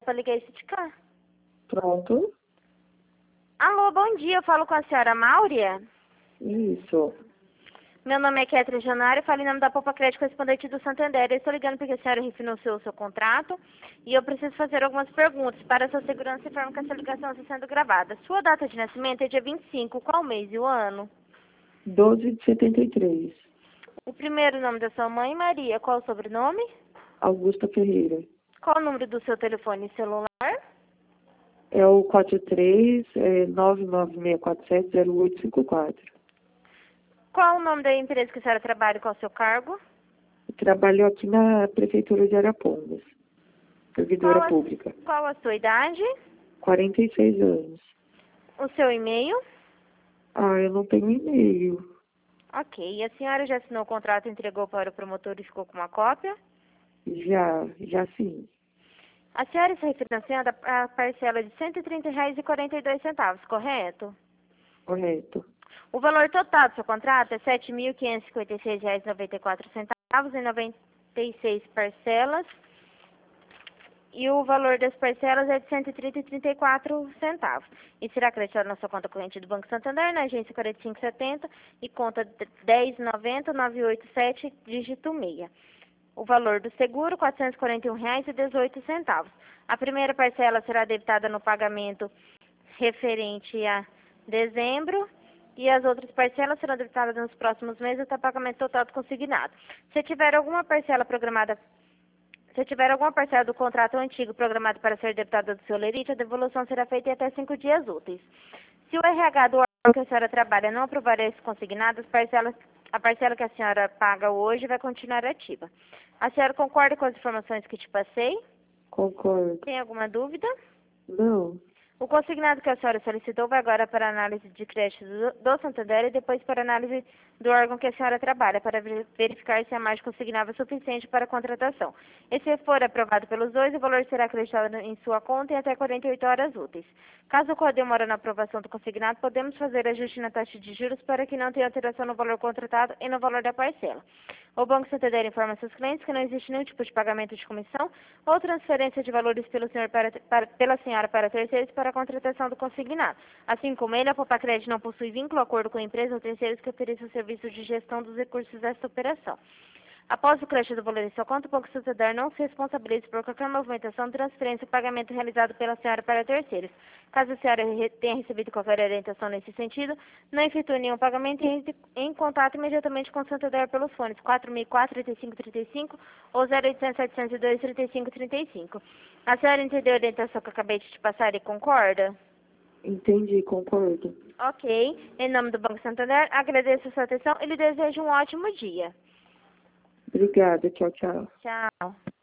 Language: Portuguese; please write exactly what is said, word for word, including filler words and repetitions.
para ligar esse de cá. Pronto. Alô, bom dia. Eu falo com a senhora Máurea. Isso. Meu nome é Kétria Janário, falo em nome da Poupa Crédito Correspondente do Santander. Eu estou ligando porque a senhora refinanciou o seu contrato e eu preciso fazer algumas perguntas. Para a sua segurança, informo que essa ligação está sendo gravada. Sua data de nascimento é dia vinte e cinco. Qual mês e o ano? doze de setenta e três. O primeiro nome da sua mãe, Maria. Qual o sobrenome? Augusta Ferreira. Qual o número do seu telefone celular? É o quatro três nove nove seis quatro sete zero oito cinco quatro. Qual o nome da empresa que a senhora trabalha e qual o seu cargo? Trabalho aqui na Prefeitura de Arapongas. Servidora Qual a, pública. qual a sua idade? quarenta e seis anos. O seu e-mail? Ah, eu não tenho e-mail. Ok. E a senhora já assinou o contrato, entregou para o promotor e ficou com uma cópia? Já, já sim. A senhora está refinanciando a parcela de cento e trinta reais e quarenta e dois centavos, correto? Correto. O valor total do seu contrato é sete mil quinhentos e cinquenta e seis reais e noventa e quatro centavos em noventa e seis parcelas. E o valor das parcelas é de cento e trinta reais e trinta e quatro centavos. E será acreditado na sua conta corrente do Banco Santander, na agência quarenta e cinco setenta e conta dez noventa nove oito sete, dígito seis. O valor do seguro, quatrocentos e quarenta e um reais e dezoito centavos. A primeira parcela será debitada no pagamento referente a dezembro e as outras parcelas serão debitadas nos próximos meses até o pagamento total do consignado. Se tiver alguma parcela programada Se tiver alguma parcela do contrato antigo programado para ser debitada do seu lerite, a devolução será feita em até cinco dias úteis. Se o R H do órgão que a senhora trabalha não aprovar esse consignado, as parcelas, a parcela que a senhora paga hoje vai continuar ativa. A senhora concorda com as informações que te passei? Concordo. Tem alguma dúvida? Não. O consignado que a senhora solicitou vai agora para análise de crédito do, do Santander e depois para análise do órgão que a senhora trabalha, para verificar se a margem consignável é suficiente para a contratação. E se for aprovado pelos dois, o valor será acreditado em sua conta em até quarenta e oito horas úteis. Caso ocorra demora na aprovação do consignado, podemos fazer ajuste na taxa de juros para que não tenha alteração no valor contratado e no valor da parcela. O Banco Santander informa seus clientes que não existe nenhum tipo de pagamento de comissão ou transferência de valores pelo senhor para, para, pela senhora para terceiros para a contratação do consignado. Assim como ele, a Poupa Crédito não possui vínculo ou acordo com a empresa ou terceiros que ofereçam o serviço de gestão dos recursos desta operação. Após o crédito do valor em sua conta, o Banco Santander não se responsabiliza por qualquer movimentação, transferência ou pagamento realizado pela senhora para terceiros. Caso a senhora tenha recebido qualquer orientação nesse sentido, não efetue nenhum pagamento e entre em contato imediatamente com o Santander pelos fones quatro mil e quatro, trinta e cinco trinta e cinco ou zero oitocentos, setecentos e dois, trinta e cinco trinta e cinco. A senhora entendeu a orientação que eu acabei de te passar e concorda? Entendi, concordo. Ok. Em nome do Banco Santander, agradeço a sua atenção e lhe desejo um ótimo dia. Obrigada, tchau, tchau. Tchau.